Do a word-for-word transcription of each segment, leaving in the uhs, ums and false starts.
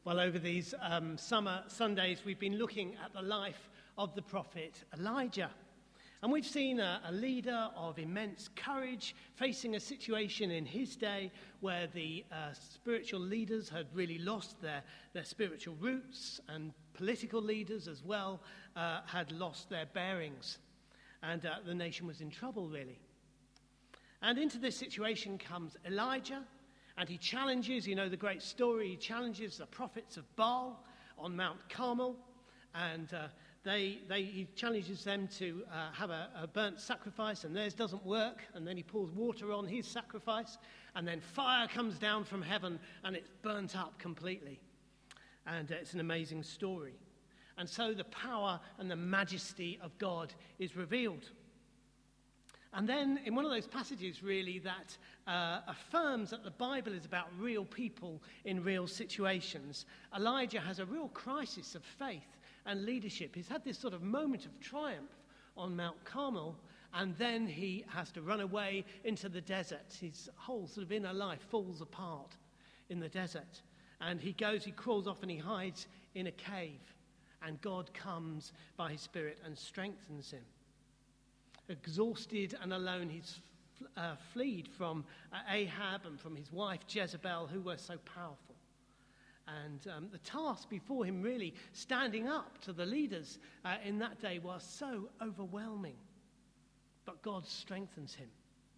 Well, over these um, summer Sundays, we've been looking at the life of the prophet Elijah. And we've seen a, a leader of immense courage facing a situation in his day where the uh, spiritual leaders had really lost their, their spiritual roots, and political leaders as well uh, had lost their bearings. And uh, the nation was in trouble, really. And into this situation comes Elijah, and he challenges, you know the great story, he challenges the prophets of Baal on Mount Carmel, and uh, They, they, he challenges them to uh, have a, a burnt sacrifice, and theirs doesn't work, and then he pours water on his sacrifice, and then fire comes down from heaven, and it's burnt up completely. And uh, it's an amazing story. And so the power and the majesty of God is revealed. And then in one of those passages, really, that uh, affirms that the Bible is about real people in real situations, Elijah has a real crisis of faith and leadership. He's had this sort of moment of triumph on Mount Carmel, and then he has to run away into the desert. His whole sort of inner life falls apart in the desert. And he goes, he crawls off and he hides in a cave. And God comes by his Spirit and strengthens him. Exhausted and alone, he's uh, fled from uh, Ahab and from his wife Jezebel, who were so powerful. And um, the task before him, really, standing up to the leaders uh, in that day, was so overwhelming. But God strengthens him.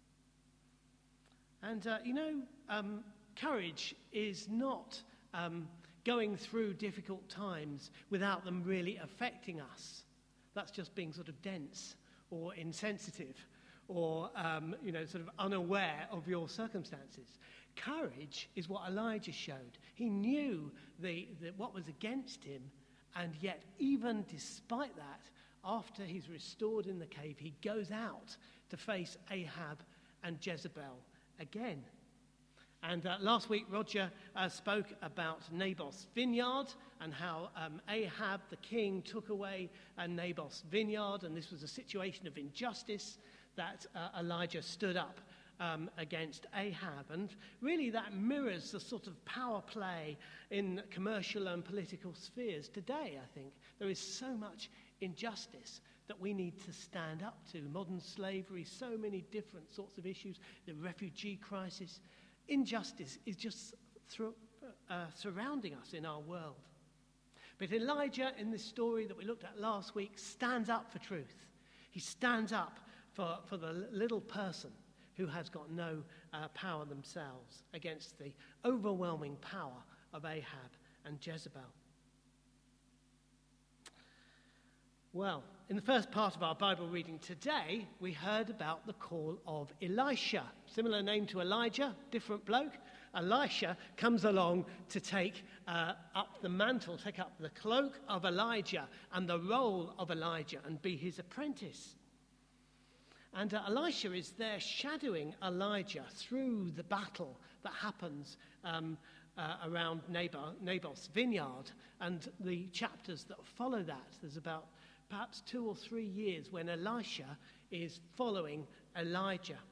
And, uh, you know, um, courage is not um, going through difficult times without them really affecting us. That's just being sort of dense or insensitive or, um, you know, sort of unaware of your circumstances. Courage is what Elijah showed. He knew the, the, what was against him, and yet even despite that, after he's restored in the cave, he goes out to face Ahab and Jezebel again. And uh, last week, Roger uh, spoke about Naboth's vineyard and how um, Ahab, the king, took away uh, Naboth's vineyard, and this was a situation of injustice that uh, Elijah stood up Um, against Ahab. And really that mirrors the sort of power play in commercial and political spheres today, I think. There is so much injustice that we need to stand up to. Modern slavery, so many different sorts of issues, the refugee crisis. Injustice is just through, uh, surrounding us in our world. But Elijah, in this story that we looked at last week, stands up for truth. He stands up for, for the little person who has got no uh, power themselves against the overwhelming power of Ahab and Jezebel. Well, in the first part of our Bible reading today, we heard about the call of Elisha. Similar name to Elijah, different bloke. Elisha comes along to take uh, up the mantle, take up the cloak of Elijah and the role of Elijah and be his apprentice. And uh, Elisha is there shadowing Elijah through the battle that happens um, uh, around Naboth, Naboth's vineyard and the chapters that follow that. There's about perhaps two or three years when Elisha is following Elijah.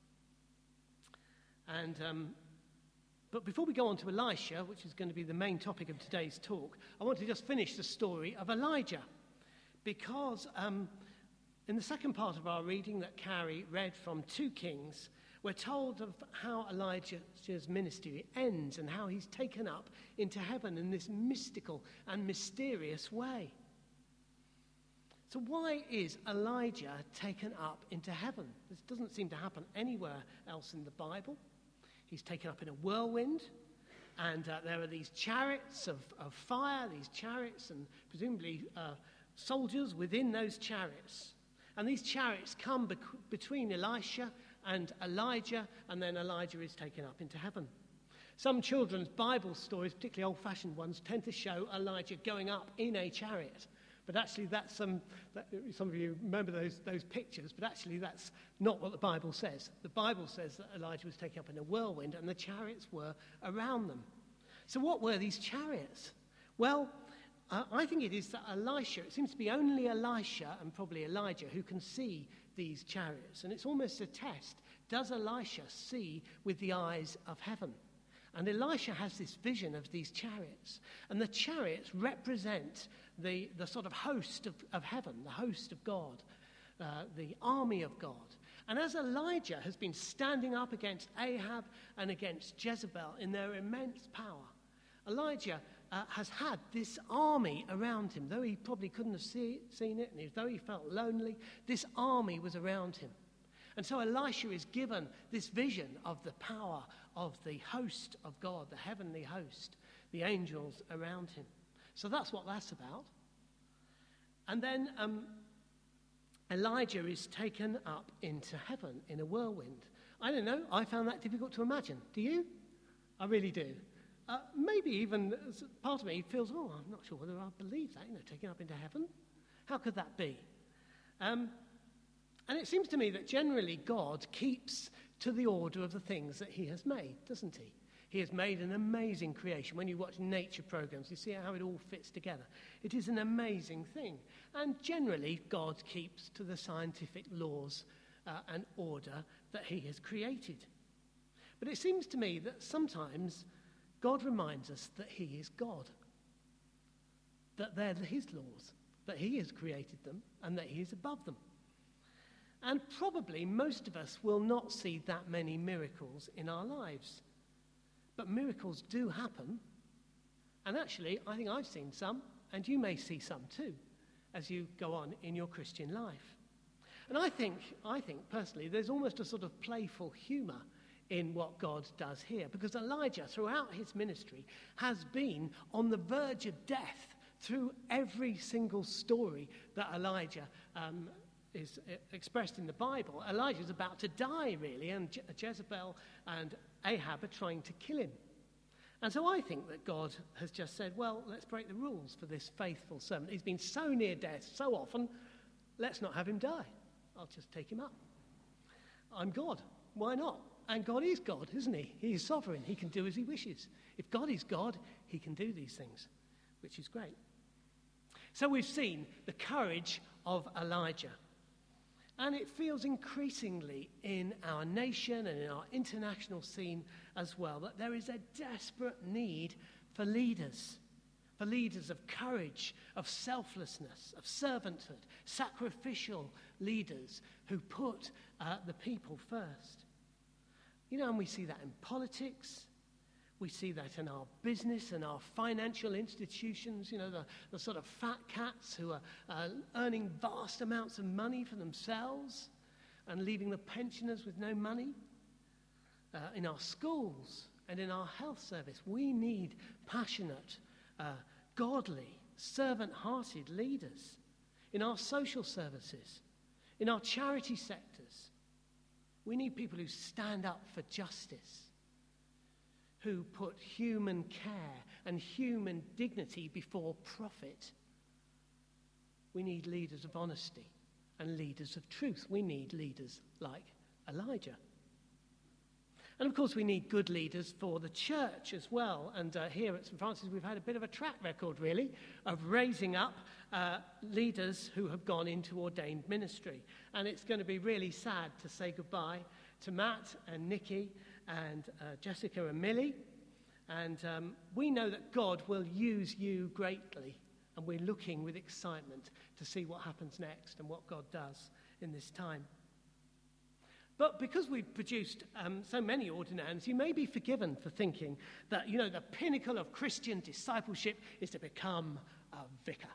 And um, but before we go on to Elisha, which is going to be the main topic of today's talk, I want to just finish the story of Elijah, because Um, in the second part of our reading that Carrie read from two Kings, we're told of how Elijah's ministry ends and how he's taken up into heaven in this mystical and mysterious way. So why is Elijah taken up into heaven? This doesn't seem to happen anywhere else in the Bible. He's taken up in a whirlwind, and uh, there are these chariots of, of fire, these chariots and presumably uh, soldiers within those chariots. And these chariots come bec- between Elisha and Elijah, and then Elijah is taken up into heaven. Some children's Bible stories, particularly old-fashioned ones, tend to show Elijah going up in a chariot. But actually, that's some. That, some of you remember those those pictures. But actually, that's not what the Bible says. The Bible says that Elijah was taken up in a whirlwind, and the chariots were around them. So, what were these chariots? Well, Uh, I think it is that Elisha, it seems to be only Elisha and probably Elijah who can see these chariots. And it's almost a test. Does Elisha see with the eyes of heaven? And Elisha has this vision of these chariots. And the chariots represent the, the sort of host of, of heaven, the host of God, uh, the army of God. And as Elijah has been standing up against Ahab and against Jezebel in their immense power, Elijah uh, has had this army around him. Though he probably couldn't have see, seen it, and though he felt lonely, this army was around him. And so Elisha is given this vision of the power of the host of God, the heavenly host, the angels around him. So that's what that's about. And then um, Elijah is taken up into heaven in a whirlwind. I don't know, I found that difficult to imagine. Do you? I really do. Uh, maybe even part of me feels, oh, I'm not sure whether I believe that, you know, taken up into heaven. How could that be? Um, and it seems to me that generally God keeps to the order of the things that he has made, doesn't he? He has made an amazing creation. When you watch nature programs, you see how it all fits together. It is an amazing thing. And generally, God keeps to the scientific laws uh, and order that he has created. But it seems to me that sometimes God reminds us that he is God, that they're his laws, that he has created them, and that he is above them. And probably most of us will not see that many miracles in our lives. But miracles do happen. And actually, I think I've seen some, and you may see some too, as you go on in your Christian life. And I think, I think personally, there's almost a sort of playful humour in what God does here, because Elijah, throughout his ministry, has been on the verge of death through every single story that Elijah um, is expressed in the Bible. Elijah's about to die, really, and Je- Jezebel and Ahab are trying to kill him. And so I think that God has just said, well, let's break the rules for this faithful servant. He's been so near death so often, let's not have him die. I'll just take him up. I'm God. Why not? And God is God, isn't he? He is sovereign. He can do as he wishes. If God is God, he can do these things, which is great. So we've seen the courage of Elijah. And it feels increasingly in our nation and in our international scene as well that there is a desperate need for leaders, for leaders of courage, of selflessness, of servanthood, sacrificial leaders who put uh, the people first. You know, and we see that in politics. We see that in our business and our financial institutions, you know, the, the sort of fat cats who are uh, earning vast amounts of money for themselves and leaving the pensioners with no money. Uh, in our schools and in our health service, we need passionate, uh, godly, servant-hearted leaders. In our social services, in our charity sectors, we need people who stand up for justice, who put human care and human dignity before profit. We need leaders of honesty and leaders of truth. We need leaders like Elijah. And of course we need good leaders for the church as well. And uh, here at Saint Francis we've had a bit of a track record really of raising up uh, leaders who have gone into ordained ministry. And it's going to be really sad to say goodbye to Matt and Nikki and uh, Jessica and Millie. And um, we know that God will use you greatly. And we're looking with excitement to see what happens next and what God does in this time. But because we've produced um, so many ordinands, you may be forgiven for thinking that, you know, the pinnacle of Christian discipleship is to become a vicar.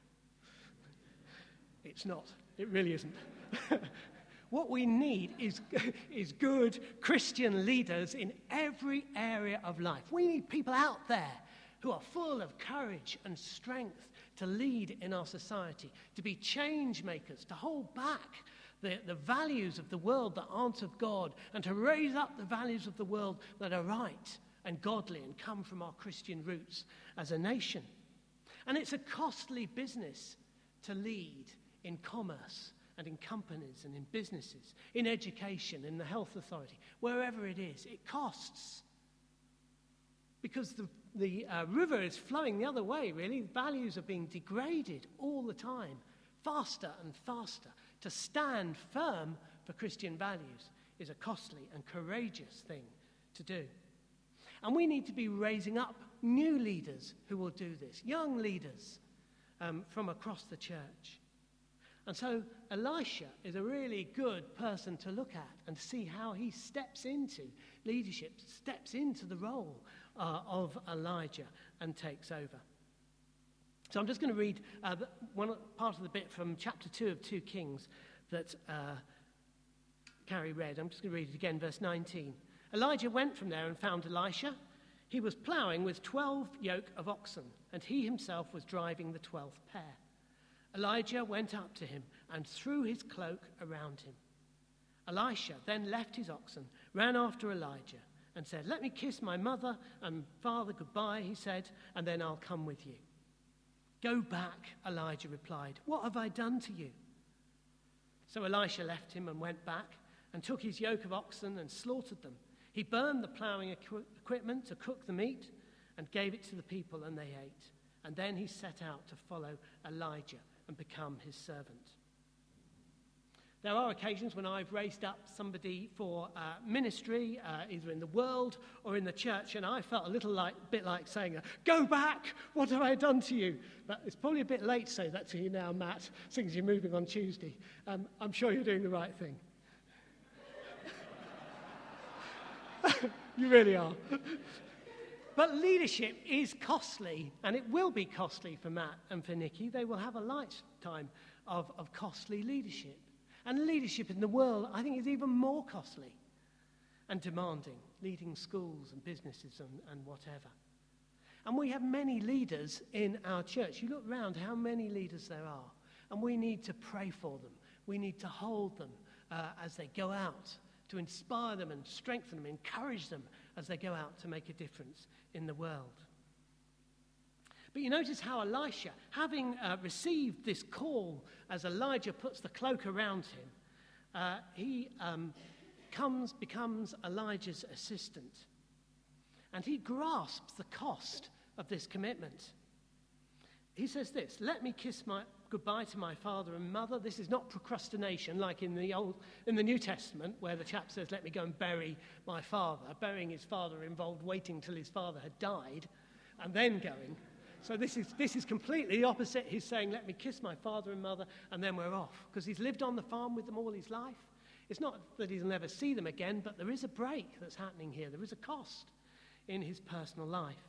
It's not. It really isn't. What we need is, is good Christian leaders in every area of life. We need people out there who are full of courage and strength to lead in our society, to be change makers, to hold back the, the values of the world that aren't of God, and to raise up the values of the world that are right and godly and come from our Christian roots as a nation. And it's a costly business to lead in commerce and in companies and in businesses, in education, in the health authority, wherever it is. It costs. Because the, the uh, river is flowing the other way, really. Values are being degraded all the time, faster and faster. To stand firm for Christian values is a costly and courageous thing to do. And we need to be raising up new leaders who will do this, young leaders um, from across the church. And so Elisha is a really good person to look at and see how he steps into leadership, steps into the role uh, of Elijah and takes over. So I'm just going to read uh, one part of the bit from chapter two of two Kings that uh, Carrie read. I'm just going to read it again, verse nineteen. Elijah went from there and found Elisha. He was ploughing with twelve yoke of oxen, and he himself was driving the twelfth pair. Elijah went up to him and threw his cloak around him. Elisha then left his oxen, ran after Elijah, and said, "Let me kiss my mother and father goodbye," he said, "and then I'll come with you." "Go back," Elijah replied. "What have I done to you?" So Elisha left him and went back and took his yoke of oxen and slaughtered them. He burned the ploughing equi- equipment to cook the meat and gave it to the people, and they ate. And then he set out to follow Elijah and become his servant. There are occasions when I've raised up somebody for uh, ministry, uh, either in the world or in the church, and I felt a little like, bit like saying, "Go back, what have I done to you?" But it's probably a bit late to say that to you now, Matt, since you're moving on Tuesday. Um, I'm sure you're doing the right thing. You really are. But leadership is costly, and it will be costly for Matt and for Nikki. They will have a lifetime of, of costly leadership. And leadership in the world, I think, is even more costly and demanding, leading schools and businesses and, and whatever. And we have many leaders in our church. You look around how many leaders there are, and we need to pray for them. We need to hold them uh, as they go out, to inspire them and strengthen them, encourage them as they go out to make a difference in the world. But you notice how Elisha, having uh, received this call as Elijah puts the cloak around him, uh, he um, comes, becomes Elijah's assistant. And he grasps the cost of this commitment. He says this, "Let me kiss my goodbye to my father and mother." This is not procrastination like in the old, in the New Testament, where the chap says, "Let me go and bury my father." Burying his father involved waiting till his father had died and then going. So this is this is completely the opposite. He's saying, "Let me kiss my father and mother, and then we're off." Because he's lived on the farm with them all his life. It's not that he'll never see them again, but there is a break that's happening here. There is a cost in his personal life.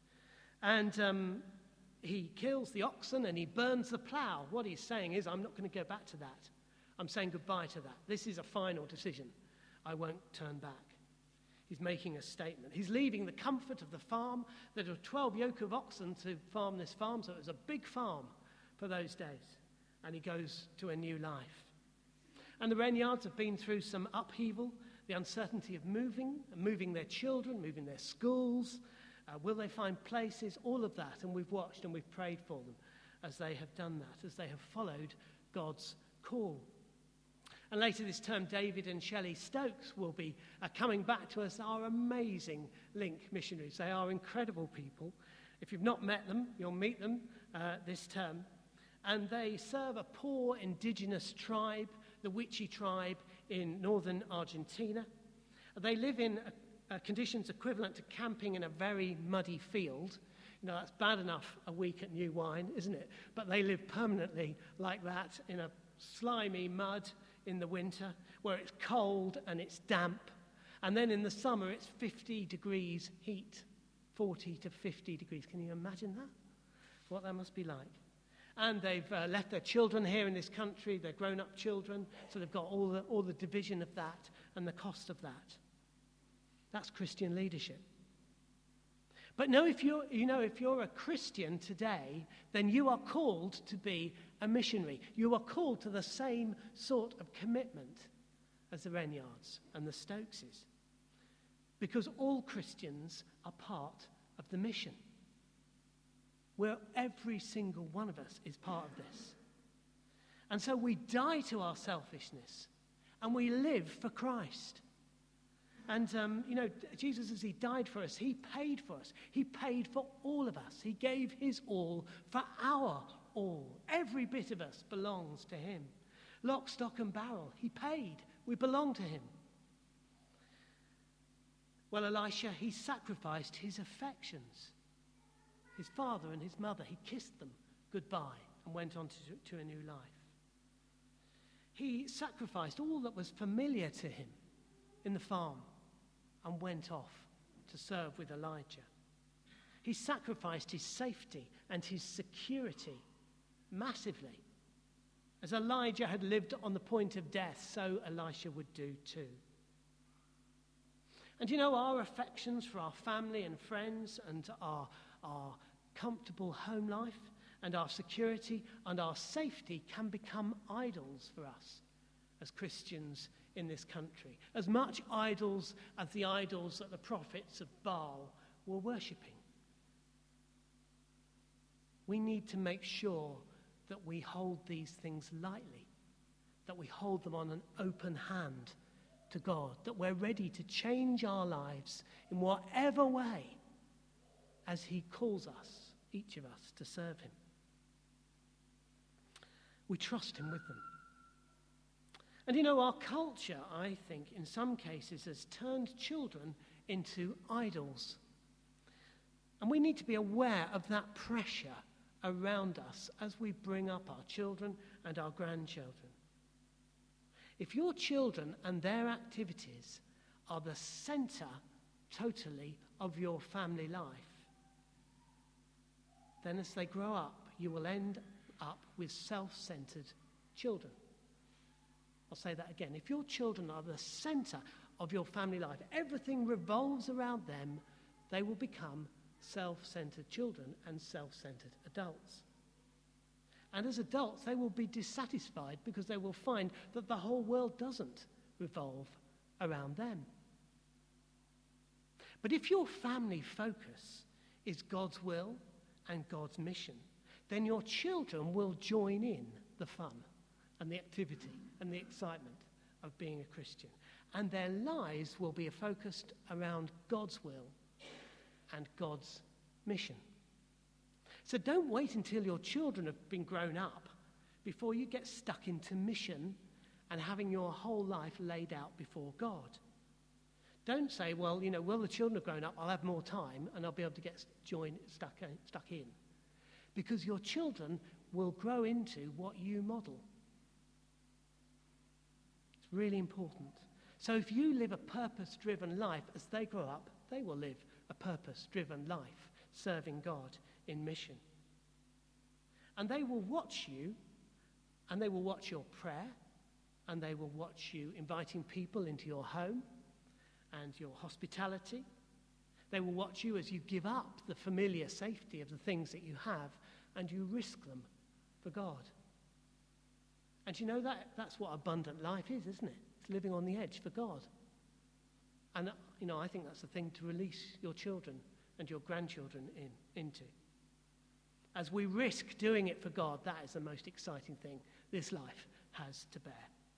And um, he kills the oxen and he burns the plough. What he's saying is, I'm not going to go back to that. I'm saying goodbye to that. This is a final decision. I won't turn back. He's making a statement. He's leaving the comfort of the farm. There were twelve yoke of oxen to farm this farm, so it was a big farm for those days. And he goes to a new life. And the Renyards have been through some upheaval, the uncertainty of moving, moving their children, moving their schools. Uh, will they find places? All of that. And we've watched and we've prayed for them as they have done that, as they have followed God's call. And later this term, David and Shelley Stokes will be uh, coming back to us, our amazing Link missionaries. They are incredible people. If you've not met them, you'll meet them uh, this term. And they serve a poor indigenous tribe, the Wichi tribe in northern Argentina. They live in uh, conditions equivalent to camping in a very muddy field. You know, that's bad enough a week at New Wine, isn't it? But they live permanently like that in a slimy mud in the winter, where it's cold and it's damp. And then in the summer, it's fifty degrees heat, forty to fifty degrees. Can you imagine that? What that must be like. And they've uh, left their children here in this country, their grown-up children, so they've got all the, all the division of that and the cost of that. That's Christian leadership. But no, if you're, you know, if you're a Christian today, then you are called to be a missionary. You are called to the same sort of commitment as the Renyards and the Stokeses. Because all Christians are part of the mission. Where every single one of us is part of this. And so we die to our selfishness and we live for Christ. And, um, you know, Jesus, as he died for us, he paid for us. He paid for all of us. He gave his all for our all. Every bit of us belongs to him. Lock, stock and barrel. He paid. We belong to him. Well, Elisha, he sacrificed his affections. His father and his mother, he kissed them goodbye and went on to, to a new life. He sacrificed all that was familiar to him in the farm and went off to serve with Elijah. He sacrificed his safety and his security massively. As Elijah had lived on the point of death, so Elisha would do too. And you know, our affections for our family and friends and our, our comfortable home life and our security and our safety can become idols for us as Christians in this country. As much idols as the idols that the prophets of Baal were worshipping. We need to make sure that we hold these things lightly, that we hold them on an open hand to God, that we're ready to change our lives in whatever way as he calls us, each of us, to serve him. We trust him with them. And you know, our culture, I think, in some cases has turned children into idols. And we need to be aware of that pressure around us as we bring up our children and our grandchildren. If your children and their activities are the centre totally of your family life, then as they grow up, you will end up with self-centred children. I'll say that again. If your children are the centre of your family life, everything revolves around them, they will become self-centred children and self-centred adults. And as adults, they will be dissatisfied because they will find that the whole world doesn't revolve around them. But if your family focus is God's will and God's mission, then your children will join in the fun and the activity and the excitement of being a Christian. And their lives will be focused around God's will and God's mission. So don't wait until your children have been grown up before you get stuck into mission and having your whole life laid out before God. Don't say, well, you know, well, the children have grown up, I'll have more time and I'll be able to get join, stuck, stuck in. Because your children will grow into what you model. It's really important. So if you live a purpose-driven life, as they grow up, they will live a purpose-driven life, serving God in mission. And they will watch you, and they will watch your prayer, and they will watch you inviting people into your home and your hospitality. They will watch you as you give up the familiar safety of the things that you have, and you risk them for God. And you know, that that's what abundant life is, isn't it? It's living on the edge for God. And, you know, I think that's the thing to release your children and your grandchildren in, into. As we risk doing it for God, that is the most exciting thing this life has to bear.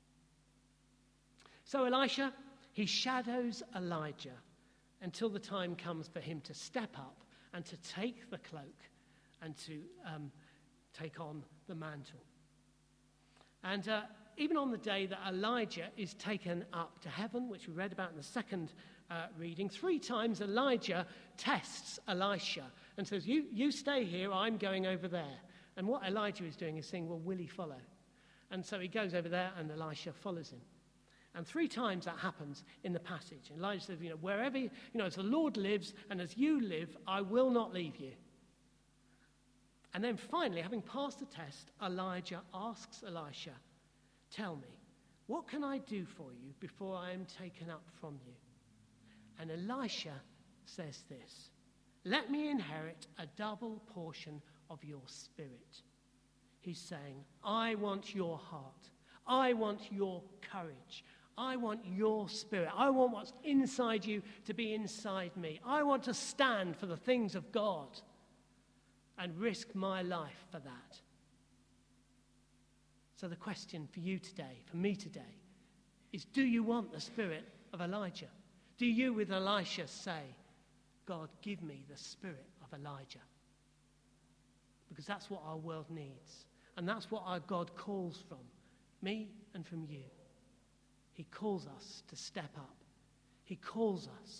So Elisha, he shadows Elijah until the time comes for him to step up and to take the cloak and to um, take on the mantle. And uh, even on the day that Elijah is taken up to heaven, which we read about in the second uh, reading, three times Elijah tests Elisha and says, you, you stay here, I'm going over there. And what Elijah is doing is saying, well, will he follow? And so he goes over there and Elisha follows him. And three times that happens in the passage. And Elijah says, you know, wherever, you know, as the Lord lives and as you live, I will not leave you. And then finally, having passed the test, Elijah asks Elisha, tell me, what can I do for you before I am taken up from you? And Elisha says this, let me inherit a double portion of your spirit. He's saying, I want your heart. I want your courage. I want your spirit. I want what's inside you to be inside me. I want to stand for the things of God and risk my life for that. So the question for you today, for me today, is do you want the spirit of Elijah? Do you, with Elisha, say, God, give me the spirit of Elijah? Because that's what our world needs. And that's what our God calls from me and from you. He calls us to step up. He calls us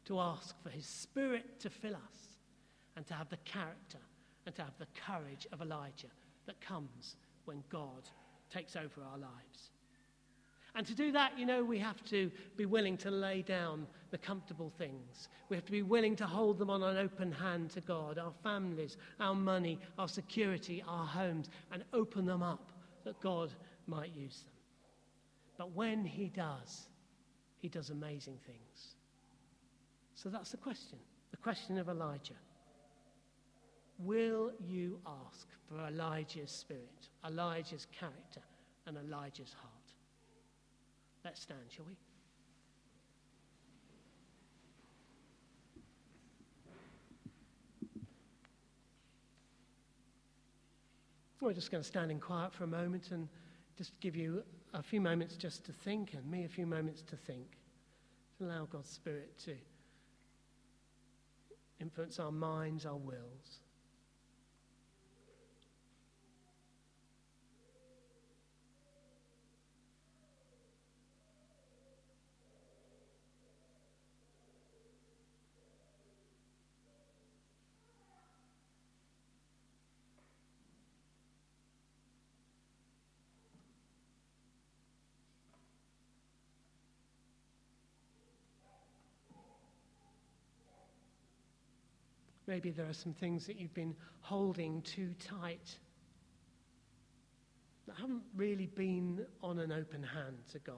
to ask for his Spirit to fill us and to have the character and to have the courage of Elijah that comes when God takes over our lives. And to do that, you know, we have to be willing to lay down the comfortable things. We have to be willing to hold them on an open hand to God, our families, our money, our security, our homes, and open them up that God might use them. But when he does, he does amazing things. So that's the question, the question of Elijah. Will you ask for Elijah's spirit, Elijah's character, and Elijah's heart? Let's stand, shall we? We're just going to stand in quiet for a moment and just give you a few moments just to think, and me a few moments to think. To allow God's Spirit to influence our minds, our wills. Maybe there are some things that you've been holding too tight that haven't really been on an open hand to God.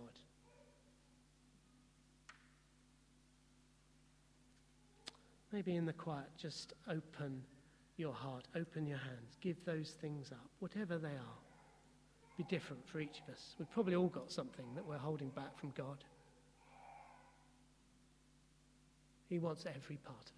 Maybe in the quiet, just open your heart, open your hands, give those things up, whatever they are. Be different for each of us. We've probably all got something that we're holding back from God. He wants every part of us.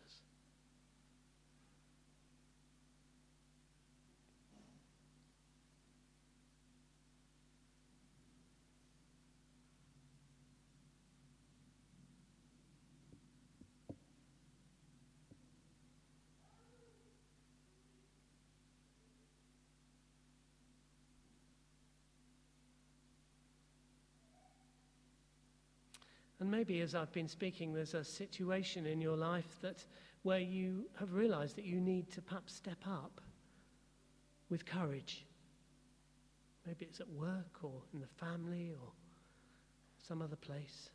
And maybe as I've been speaking, there's a situation in your life that where you have realized that you need to perhaps step up with courage. Maybe it's at work or in the family or some other place.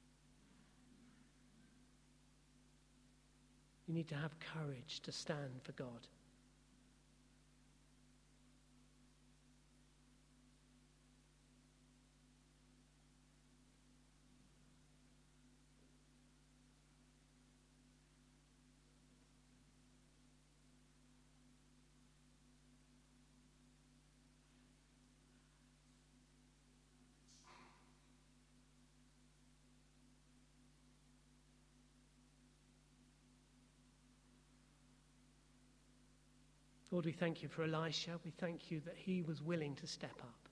You need to have courage to stand for God. Lord, we thank you for Elisha. We thank you that he was willing to step up.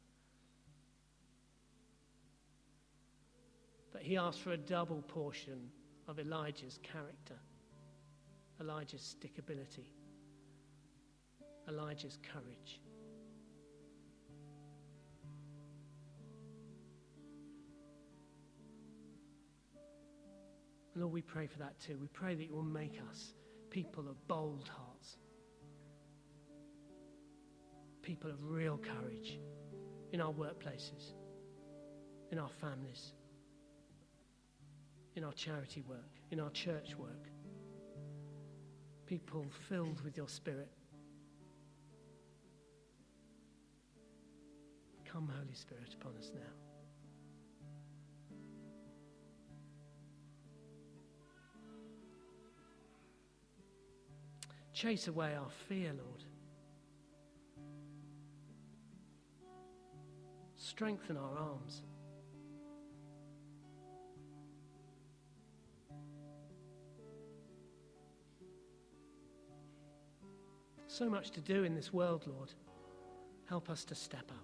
That he asked for a double portion of Elijah's character, Elijah's stickability, Elijah's courage. And Lord, we pray for that too. We pray that you will make us people of bold hearts. People of real courage in our workplaces, in our families, in our charity work, in our church work. People filled with your Spirit. Come, Holy Spirit, upon us now. Chase away our fear, Lord. Strengthen our arms. So much to do in this world, Lord. Help us to step up.